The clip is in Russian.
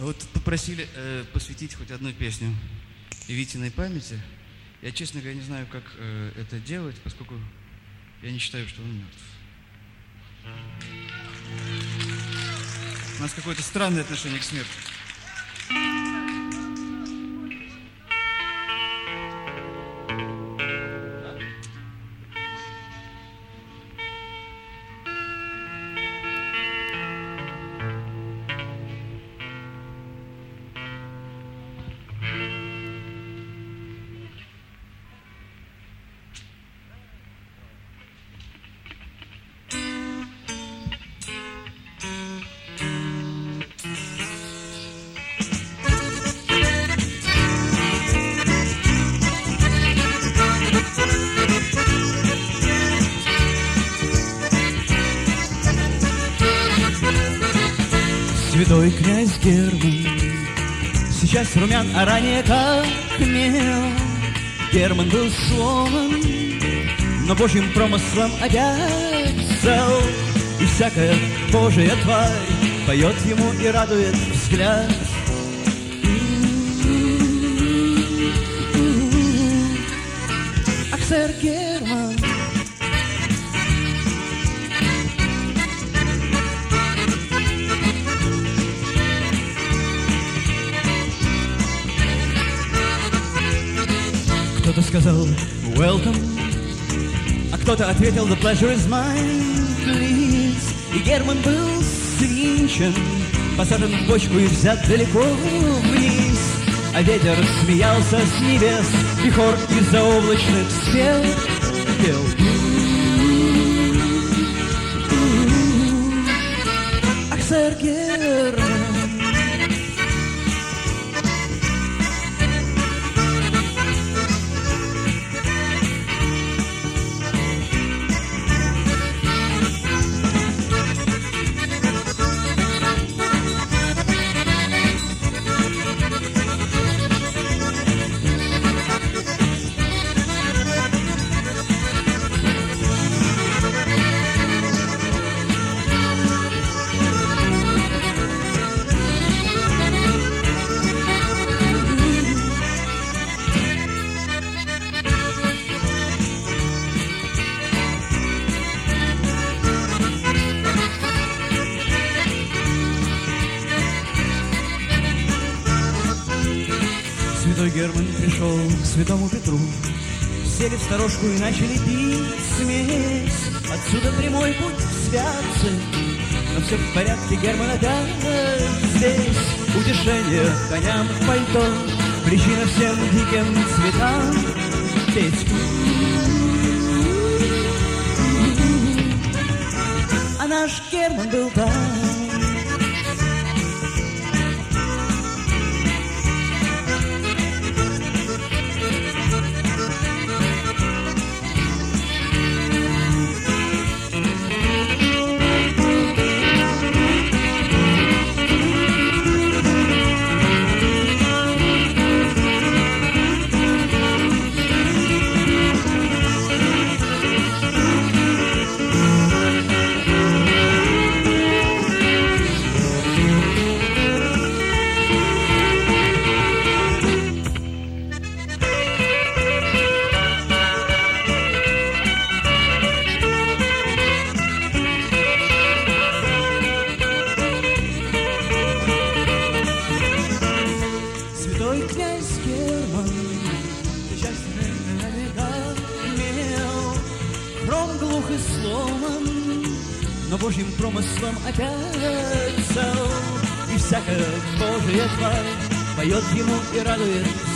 Вот попросили посвятить хоть одну песню Витиной памяти. Я, честно говоря, не знаю, как это делать, поскольку я не считаю, что он мертв. У нас какое-то странное отношение к смерти. Святой князь Герман сейчас румян, а ранее как мел. Герман был сломан, но Божьим промыслом опять цел. И всякая Божия тварь поет ему и радует взгляд. Ах, сэр Герман, кто-то сказал «welcome», а кто-то ответил «the pleasure is mine, please». И Герман был свинчен, посажен в бочку и взят далеко вниз. А ветер смеялся с небес, и хор из-за облачных спел, пел. Ах, сэр Герман, святой Герман пришел к святому Петру. Сели в сторожку и начали пить смесь. Отсюда прямой путь в святцы. Но все в порядке, Герман опять здесь. Утешение коням в пальто, причина всем диким цветам петь. А наш Герман был там. Святой князь Герман сейчас наверняка мел. Хром глух и сломан, но Божьим промыслом опять цел. И всякая Божия тварь поет ему и радует